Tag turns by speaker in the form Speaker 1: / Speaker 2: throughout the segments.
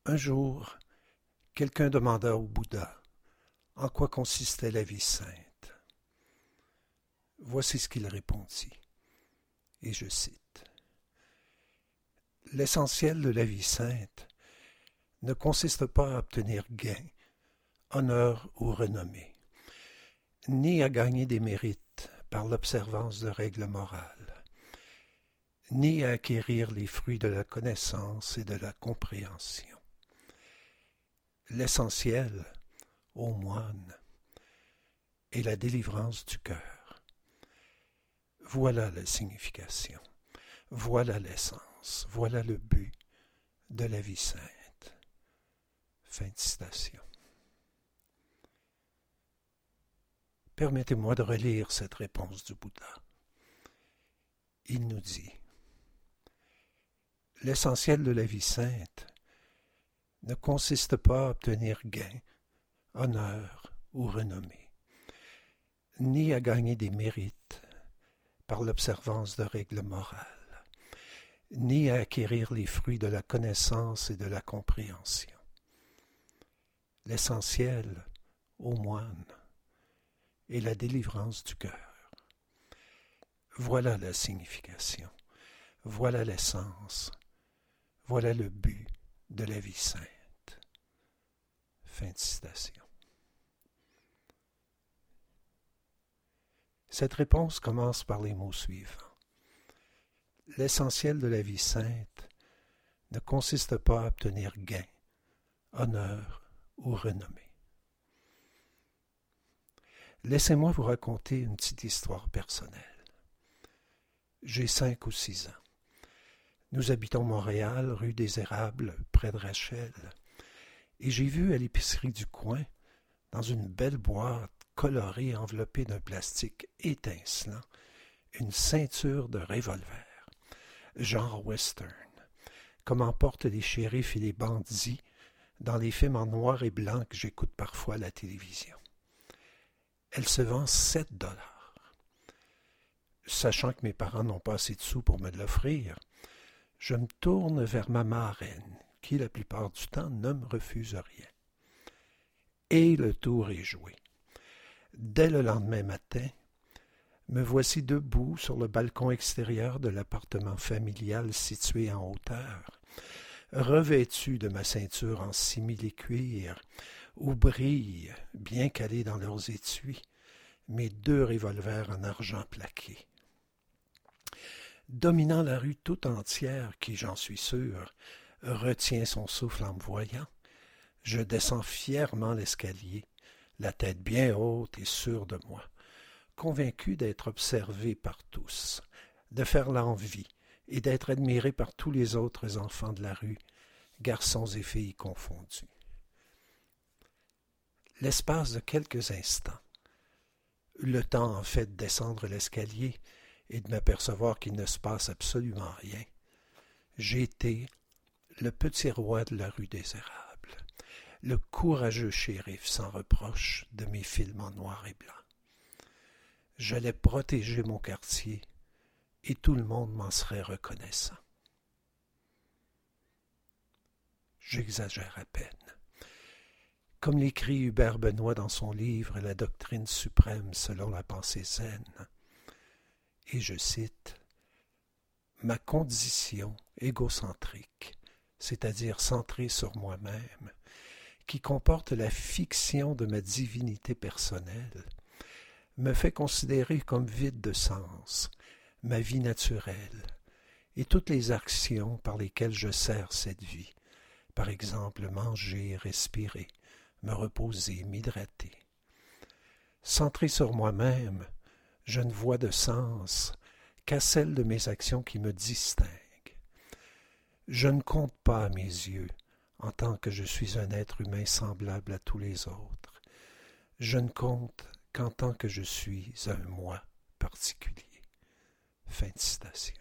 Speaker 1: Un jour, quelqu'un demanda au Bouddha en quoi consistait la vie sainte. Voici ce qu'il répondit, et je cite. L'essentiel de la vie sainte ne consiste pas à obtenir gain, honneur ou renommée, ni à gagner des mérites par l'observance de règles morales, ni à acquérir les fruits de la connaissance et de la compréhension. L'essentiel, ô moine, est la délivrance du cœur. Voilà la signification, voilà l'essence, voilà le but de la vie sainte. Fin de citation. Permettez-moi de relire cette réponse du Bouddha. Il nous dit « L'essentiel de la vie sainte ne consiste pas à obtenir gain, honneur ou renommée, ni à gagner des mérites par l'observance de règles morales, ni à acquérir les fruits de la connaissance et de la compréhension. L'essentiel, ô moine, est la délivrance du cœur. Voilà la signification, voilà l'essence, voilà le but de la vie sainte. » Fin de citation. Cette réponse commence par les mots suivants. L'essentiel de la vie sainte ne consiste pas à obtenir gain, honneur ou renommée. Laissez-moi vous raconter une petite histoire personnelle. J'ai 5 ou 6 ans. Nous habitons Montréal, rue des Érables, près de Rachel, et j'ai vu à l'épicerie du coin, dans une belle boîte colorée enveloppée d'un plastique étincelant, une ceinture de revolver, genre western, comme en portent les shérifs et les bandits dans les films en noir et blanc que j'écoute parfois à la télévision. Elle se vend 7 $. Sachant que mes parents n'ont pas assez de sous pour me l'offrir, je me tourne vers ma marraine, qui la plupart du temps ne me refuse rien. Et le tour est joué. Dès le lendemain matin, me voici debout sur le balcon extérieur de l'appartement familial situé en hauteur, revêtu de ma ceinture en simili-cuir, où brillent, bien calés dans leurs étuis, mes 2 revolvers en argent plaqué. Dominant la rue tout entière, qui, j'en suis sûr, retient son souffle en me voyant, je descends fièrement l'escalier, la tête bien haute et sûre de moi, convaincu d'être observé par tous, de faire l'envie et d'être admiré par tous les autres enfants de la rue, garçons et filles confondus. L'espace de quelques instants, le temps en fait de descendre l'escalier et de m'apercevoir qu'il ne se passe absolument rien, j'ai été le petit roi de la rue des Érables, le courageux shérif sans reproche de mes films en noir et blanc. J'allais protéger mon quartier et tout le monde m'en serait reconnaissant. J'exagère à peine. Comme l'écrit Hubert Benoît dans son livre « La doctrine suprême selon la pensée zen », et je cite, « Ma condition égocentrique, c'est-à-dire centrée sur moi-même, qui comporte la fiction de ma divinité personnelle, me fait considérer comme vide de sens ma vie naturelle et toutes les actions par lesquelles je sers cette vie, par exemple manger, respirer, me reposer, m'hydrater. Centré sur moi-même, je ne vois de sens qu'à celle de mes actions qui me distinguent. Je ne compte pas à mes yeux en tant que je suis un être humain semblable à tous les autres. Je ne compte qu'en tant que je suis un moi particulier. » Fin de citation.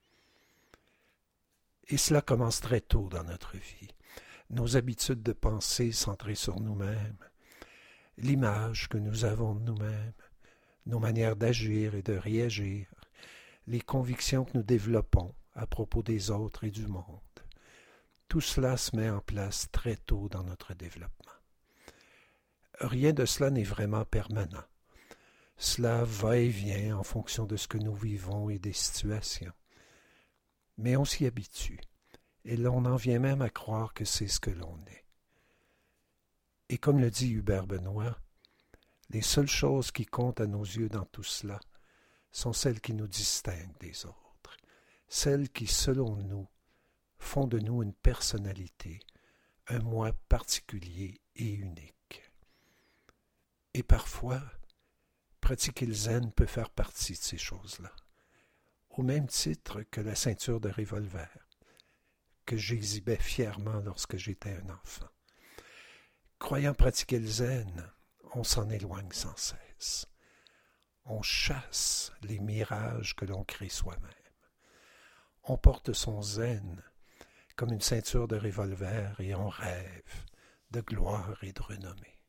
Speaker 1: Et cela commence très tôt dans notre vie. Nos habitudes de pensée centrées sur nous-mêmes, l'image que nous avons de nous-mêmes, nos manières d'agir et de réagir, les convictions que nous développons à propos des autres et du monde. Tout cela se met en place très tôt dans notre développement. Rien de cela n'est vraiment permanent. Cela va et vient en fonction de ce que nous vivons et des situations. Mais on s'y habitue, et l'on en vient même à croire que c'est ce que l'on est. Et comme le dit Hubert Benoît, les seules choses qui comptent à nos yeux dans tout cela sont celles qui nous distinguent des autres, celles qui, selon nous, font de nous une personnalité, un moi particulier et unique. Et parfois, pratiquer le zen peut faire partie de ces choses-là, au même titre que la ceinture de revolver, que j'exhibais fièrement lorsque j'étais un enfant. Croyant pratiquer le zen, on s'en éloigne sans cesse. On chasse les mirages que l'on crée soi-même. On porte son zen comme une ceinture de revolver et on rêve de gloire et de renommée.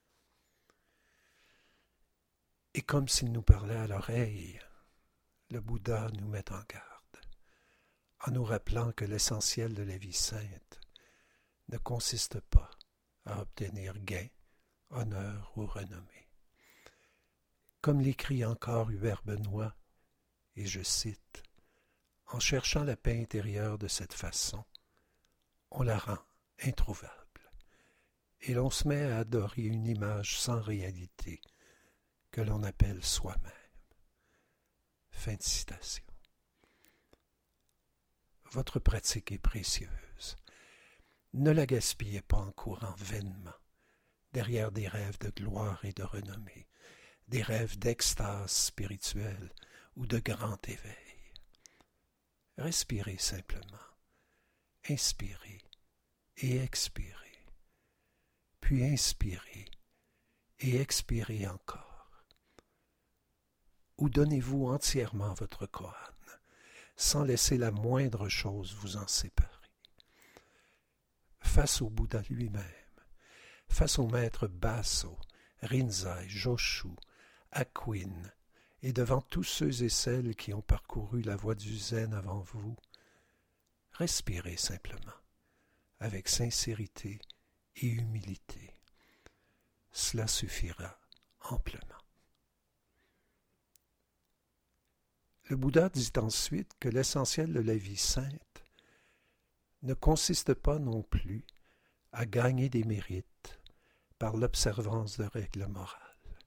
Speaker 1: Et comme s'il nous parlait à l'oreille, le Bouddha nous met en garde, en nous rappelant que l'essentiel de la vie sainte ne consiste pas à obtenir gain, honneur ou renommée. Comme l'écrit encore Hubert Benoît, et je cite, « En cherchant la paix intérieure de cette façon, on la rend introuvable, et l'on se met à adorer une image sans réalité que l'on appelle soi-même. » Fin de citation. Votre pratique est précieuse. Ne la gaspillez pas en courant vainement derrière des rêves de gloire et de renommée, des rêves d'extase spirituelle ou de grand éveil. Respirez simplement, inspirez et expirez, puis inspirez et expirez encore. Ou donnez-vous entièrement votre koan, sans laisser la moindre chose vous en séparer. Face au Bouddha lui-même, face au maître Baso, Rinzai, Joshu, Akwin, et devant tous ceux et celles qui ont parcouru la voie du zen avant vous, respirez simplement, avec sincérité et humilité. Cela suffira amplement. Le Bouddha dit ensuite que l'essentiel de la vie sainte ne consiste pas non plus à gagner des mérites par l'observance de règles morales.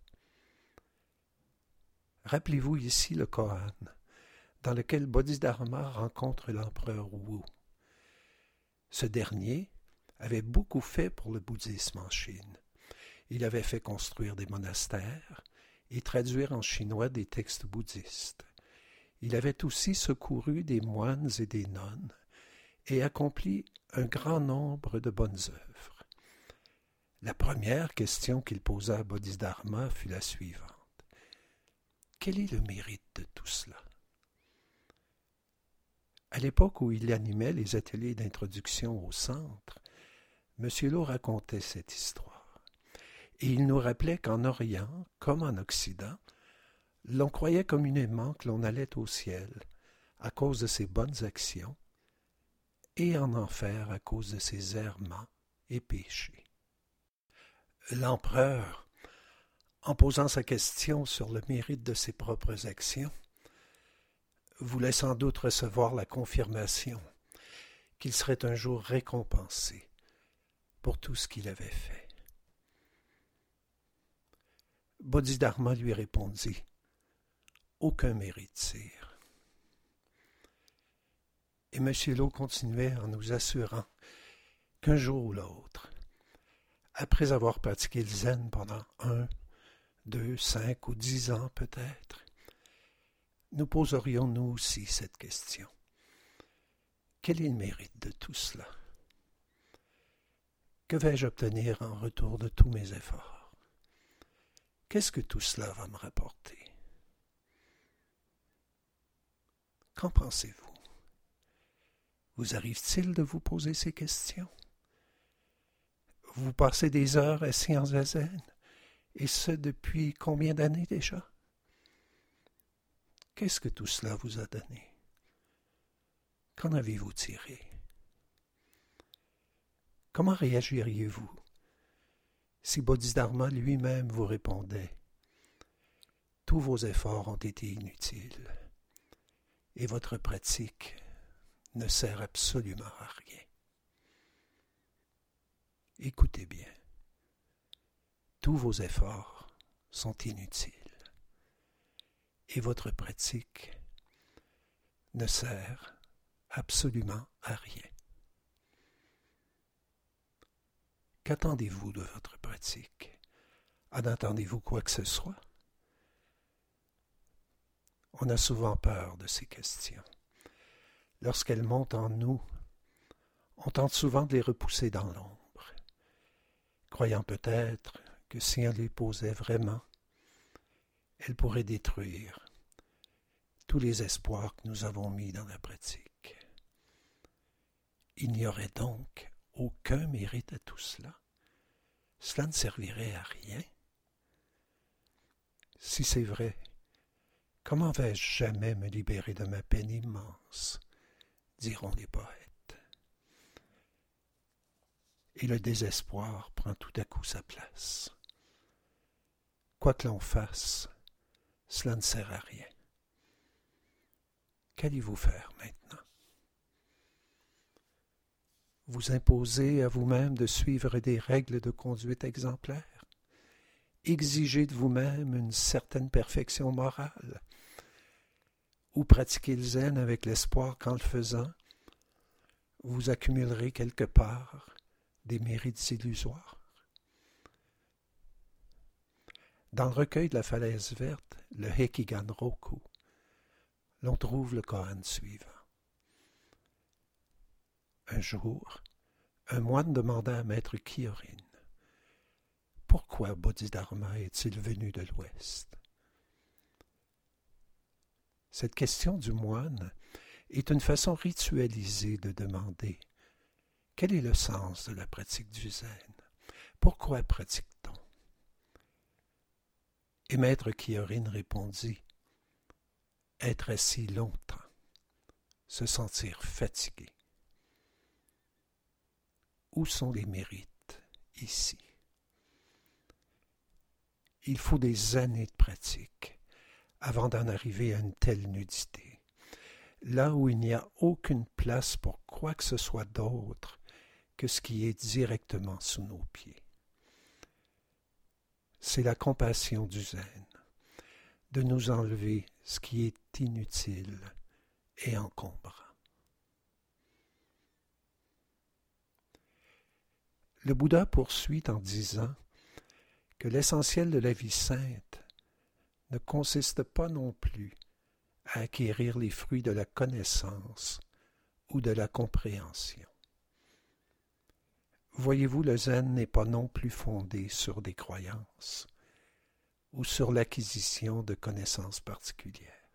Speaker 1: Rappelez-vous ici le koan, dans lequel Bodhidharma rencontre l'empereur Wu. Ce dernier avait beaucoup fait pour le bouddhisme en Chine. Il avait fait construire des monastères et traduire en chinois des textes bouddhistes. Il avait aussi secouru des moines et des nonnes et accompli un grand nombre de bonnes œuvres. La première question qu'il posa à Bodhidharma fut la suivante. Quel est le mérite de tout cela? À l'époque où il animait les ateliers d'introduction au centre, M. Lo racontait cette histoire. Et il nous rappelait qu'en Orient, comme en Occident, l'on croyait communément que l'on allait au ciel à cause de ses bonnes actions et en enfer à cause de ses errements et péchés. L'empereur, en posant sa question sur le mérite de ses propres actions, voulait sans doute recevoir la confirmation qu'il serait un jour récompensé pour tout ce qu'il avait fait. Bodhidharma lui répondit « Aucun mérite, sire. » Et M. Lo continuait en nous assurant qu'un jour ou l'autre, après avoir pratiqué le zen pendant 1, 2, 5 ou 10 ans peut-être, nous poserions nous aussi cette question. Quel est le mérite de tout cela? Que vais-je obtenir en retour de tous mes efforts? Qu'est-ce que tout cela va me rapporter? Qu'en pensez-vous? Vous arrive-t-il de vous poser ces questions? Vous passez des heures assis en zazen, et ce depuis combien d'années déjà? Qu'est-ce que tout cela vous a donné? Qu'en avez-vous tiré? Comment réagiriez-vous si Bodhidharma lui-même vous répondait « Tous vos efforts ont été inutiles et votre pratique ne sert absolument à rien. » Écoutez bien, tous vos efforts sont inutiles et votre pratique ne sert absolument à rien. Qu'attendez-vous de votre pratique? En attendez-vous quoi que ce soit? On a souvent peur de ces questions. Lorsqu'elles montent en nous, on tente souvent de les repousser dans l'ombre, croyant peut-être que si on les posait vraiment, elles pourraient détruire tous les espoirs que nous avons mis dans la pratique. Il n'y aurait donc aucun mérite à tout cela. Cela ne servirait à rien. Si c'est vrai, comment vais-je jamais me libérer de ma peine immense, diront les poètes. Et le désespoir prend tout à coup sa place. Quoi que l'on fasse, cela ne sert à rien. Qu'allez-vous faire maintenant? Vous imposer à vous-même de suivre des règles de conduite exemplaires? Exiger de vous-même une certaine perfection morale? Ou pratiquer le zen avec l'espoir qu'en le faisant, vous accumulerez quelque part des mérites illusoires? Dans le recueil de la falaise verte, le Hekigan Roku, l'on trouve le koan suivant. Un jour, un moine demanda à maître Kyorin « Pourquoi Bodhidharma est-il venu de l'Ouest » Cette question du moine est une façon ritualisée de demander « Quel est le sens de la pratique du zen? Pourquoi pratique-t-on » Et maître Kyorin répondit « Être assis longtemps, se sentir fatigué. » Où sont les mérites ici? Il faut des années de pratique avant d'en arriver à une telle nudité, là où il n'y a aucune place pour quoi que ce soit d'autre que ce qui est directement sous nos pieds. C'est la compassion du zen, de nous enlever ce qui est inutile et encombrant. Le Bouddha poursuit en disant que l'essentiel de la vie sainte ne consiste pas non plus à acquérir les fruits de la connaissance ou de la compréhension. Voyez-vous, le zen n'est pas non plus fondé sur des croyances ou sur l'acquisition de connaissances particulières.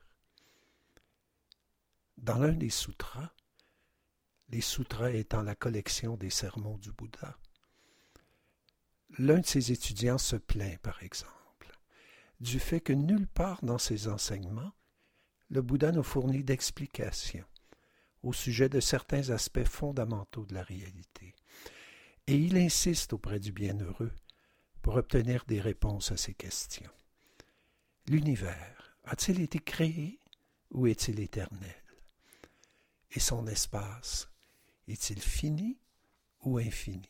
Speaker 1: Dans l'un des sutras, les sutras étant la collection des sermons du Bouddha, l'un de ses étudiants se plaint, par exemple, du fait que nulle part dans ses enseignements, le Bouddha ne fournit d'explications au sujet de certains aspects fondamentaux de la réalité. Et il insiste auprès du bienheureux pour obtenir des réponses à ces questions. L'univers a-t-il été créé ou est-il éternel? Et son espace est-il fini ou infini?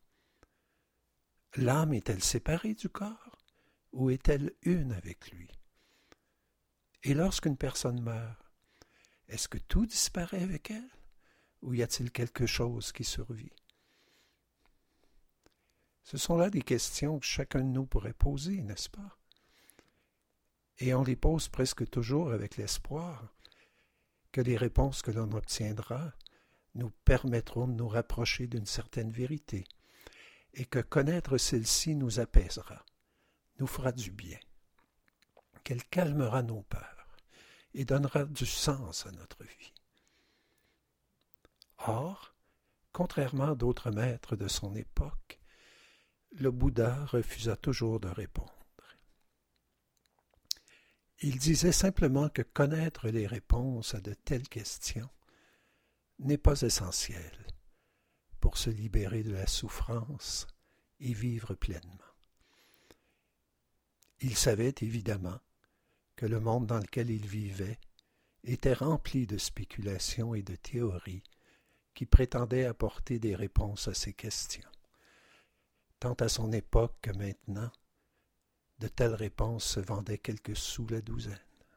Speaker 1: L'âme est-elle séparée du corps ou est-elle une avec lui? Et lorsqu'une personne meurt, est-ce que tout disparaît avec elle ou y a-t-il quelque chose qui survit? Ce sont là des questions que chacun de nous pourrait poser, n'est-ce pas? Et on les pose presque toujours avec l'espoir que les réponses que l'on obtiendra nous permettront de nous rapprocher d'une certaine vérité et que connaître celle-ci nous apaisera, nous fera du bien, qu'elle calmera nos peurs et donnera du sens à notre vie. Or, contrairement à d'autres maîtres de son époque, le Bouddha refusa toujours de répondre. Il disait simplement que connaître les réponses à de telles questions n'est pas essentiel pour pour se libérer de la souffrance et vivre pleinement. Il savait évidemment que le monde dans lequel il vivait était rempli de spéculations et de théories qui prétendaient apporter des réponses à ces questions. Tant à son époque que maintenant, de telles réponses se vendaient quelques sous la douzaine.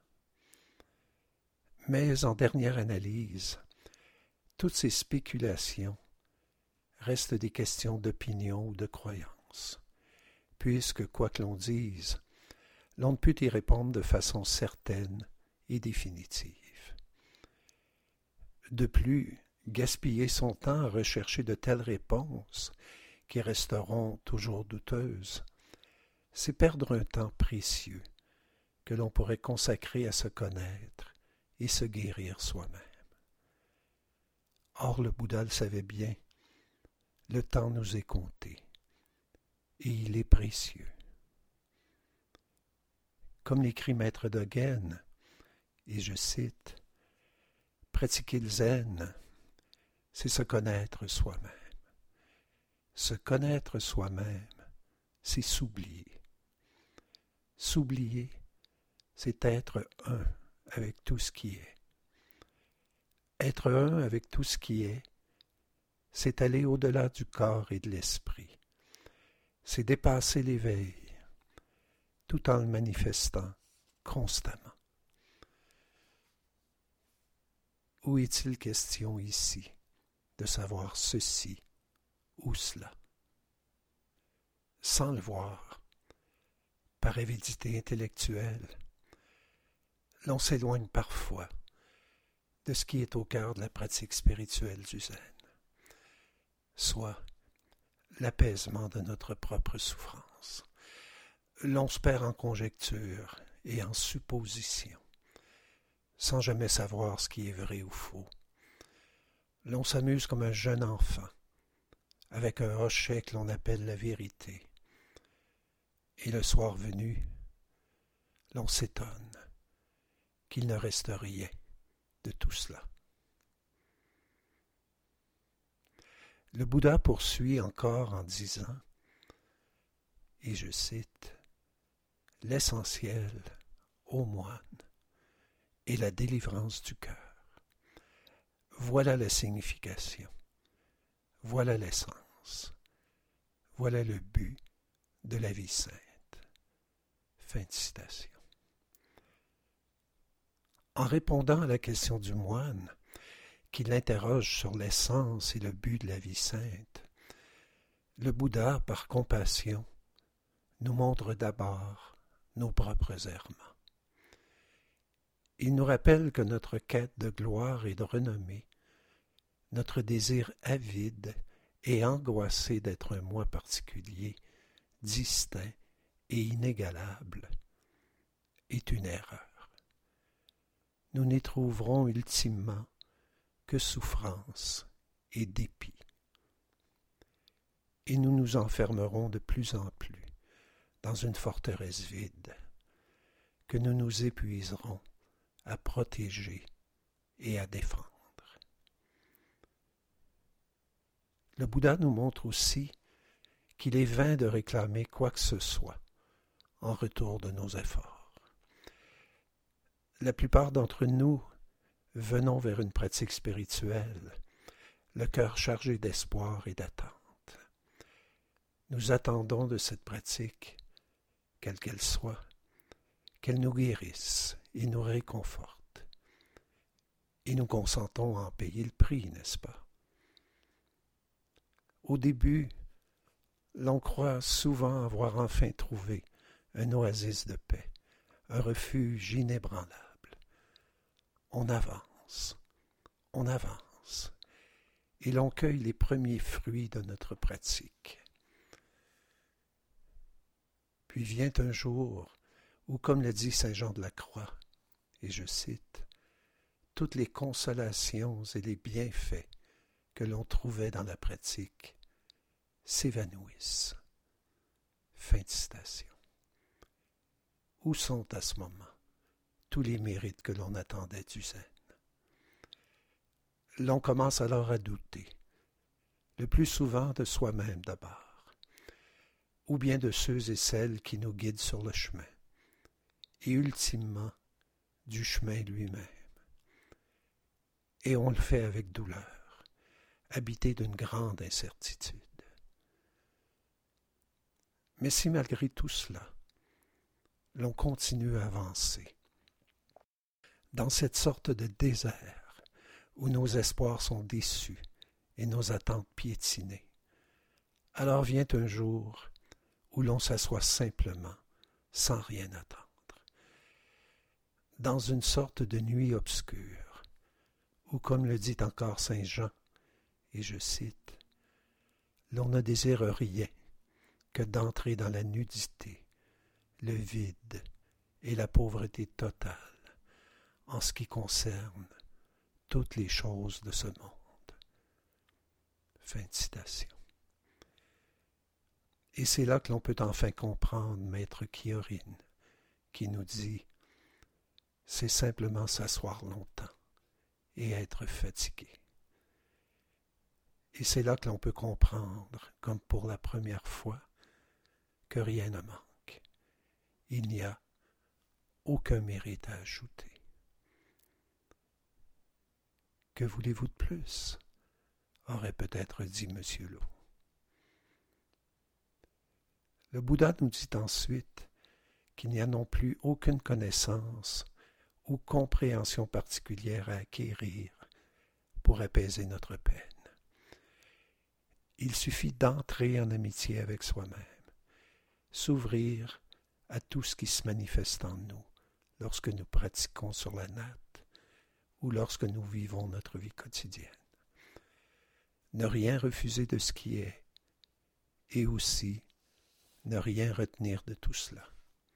Speaker 1: Mais en dernière analyse, toutes ces spéculations restent des questions d'opinion ou de croyance, puisque, quoi que l'on dise, l'on ne peut y répondre de façon certaine et définitive. De plus, gaspiller son temps à rechercher de telles réponses, qui resteront toujours douteuses, c'est perdre un temps précieux que l'on pourrait consacrer à se connaître et se guérir soi-même. Or, le Bouddha le savait bien, le temps nous est compté, et il est précieux. Comme l'écrit Maître Dogen, et je cite, « Pratiquer le zen, c'est se connaître soi-même. Se connaître soi-même, c'est s'oublier. S'oublier, c'est être un avec tout ce qui est. Être un avec tout ce qui est, c'est aller au-delà du corps et de l'esprit. C'est dépasser l'éveil, tout en le manifestant constamment. Où est-il question ici de savoir ceci ou cela? Sans le voir, par avidité intellectuelle, l'on s'éloigne parfois de ce qui est au cœur de la pratique spirituelle du zen, soit l'apaisement de notre propre souffrance. L'on se perd en conjectures et en suppositions, sans jamais savoir ce qui est vrai ou faux. L'on s'amuse comme un jeune enfant, avec un hochet que l'on appelle la vérité. Et le soir venu, l'on s'étonne qu'il ne reste rien de tout cela. Le Bouddha poursuit encore en disant, et je cite, « L'essentiel, ô moine, est la délivrance du cœur. Voilà la signification, voilà l'essence, voilà le but de la vie sainte. » Fin de citation. En répondant à la question du moine, qui l'interroge sur l'essence et le but de la vie sainte, le Bouddha, par compassion, nous montre d'abord nos propres errements. Il nous rappelle que notre quête de gloire et de renommée, notre désir avide et angoissé d'être un moi particulier, distinct et inégalable, est une erreur. Nous n'y trouverons ultimement que souffrance et dépit. Et nous nous enfermerons de plus en plus dans une forteresse vide, que nous nous épuiserons à protéger et à défendre. Le Bouddha nous montre aussi qu'il est vain de réclamer quoi que ce soit en retour de nos efforts. La plupart d'entre nous venons vers une pratique spirituelle, le cœur chargé d'espoir et d'attente. Nous attendons de cette pratique, quelle qu'elle soit, qu'elle nous guérisse et nous réconforte. Et nous consentons à en payer le prix, n'est-ce pas? Au début, l'on croit souvent avoir enfin trouvé un oasis de paix, un refuge inébranlable. On avance, et l'on cueille les premiers fruits de notre pratique. Puis vient un jour où, comme le dit saint Jean de la Croix, et je cite, « Toutes les consolations et les bienfaits que l'on trouvait dans la pratique s'évanouissent. » Fin de citation. Où sont à ce moment tous les mérites que l'on attendait du zen? L'on commence alors à douter. le plus souvent de soi-même d'abord, ou bien de ceux et celles qui nous guident sur le chemin, et ultimement du chemin lui-même. Et on le fait avec douleur, habité d'une grande incertitude. Mais si malgré tout cela, l'on continue à avancer, dans cette sorte de désert où nos espoirs sont déçus et nos attentes piétinées, alors vient un jour où l'on s'assoit simplement, sans rien attendre, dans une sorte de nuit obscure, où, comme le dit encore Saint Jean, et je cite, « L'on ne désire rien que d'entrer dans la nudité, le vide et la pauvreté totale en ce qui concerne toutes les choses de ce monde. » Fin de citation. Et c'est là que l'on peut enfin comprendre Maître Kyorin, qui nous dit « C'est simplement s'asseoir longtemps et être fatigué. » Et c'est là que l'on peut comprendre, comme pour la première fois, que rien ne manque. Il n'y a aucun mérite à ajouter. Que voulez-vous de plus? Aurait peut-être dit M. Lo. Le Bouddha nous dit ensuite qu'il n'y a non plus aucune connaissance ou compréhension particulière à acquérir pour apaiser notre peine. Il suffit d'entrer en amitié avec soi-même, s'ouvrir à tout ce qui se manifeste en nous lorsque nous pratiquons sur la natte ou lorsque nous vivons notre vie quotidienne. Ne rien refuser de ce qui est et aussi ne rien retenir de tout cela.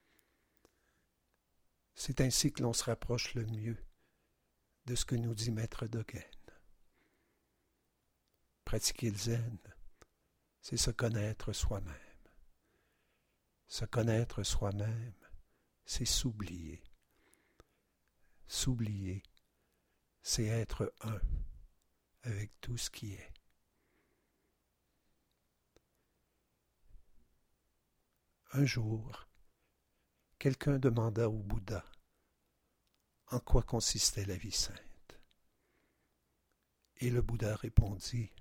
Speaker 1: C'est ainsi que l'on se rapproche le mieux de ce que nous dit Maître Dogen. Pratiquer le zen, c'est se connaître soi-même. Se connaître soi-même, c'est s'oublier. S'oublier, c'est être un avec tout ce qui est. Un jour, quelqu'un demanda au Bouddha en quoi consistait la vie sainte. Et le Bouddha répondit,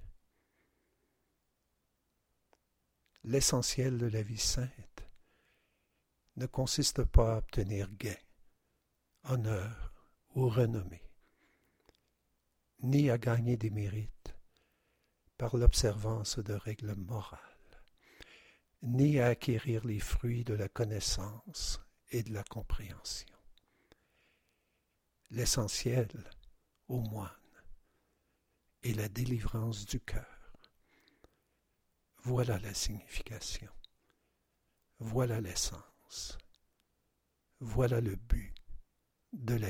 Speaker 1: « L'essentiel de la vie sainte ne consiste pas à obtenir gain, honneur ou renommée, ni à gagner des mérites par l'observance de règles morales, ni à acquérir les fruits de la connaissance et de la compréhension. L'essentiel, au moine, est la délivrance du cœur. Voilà la signification. Voilà l'essence. Voilà le but de la vie sainte. »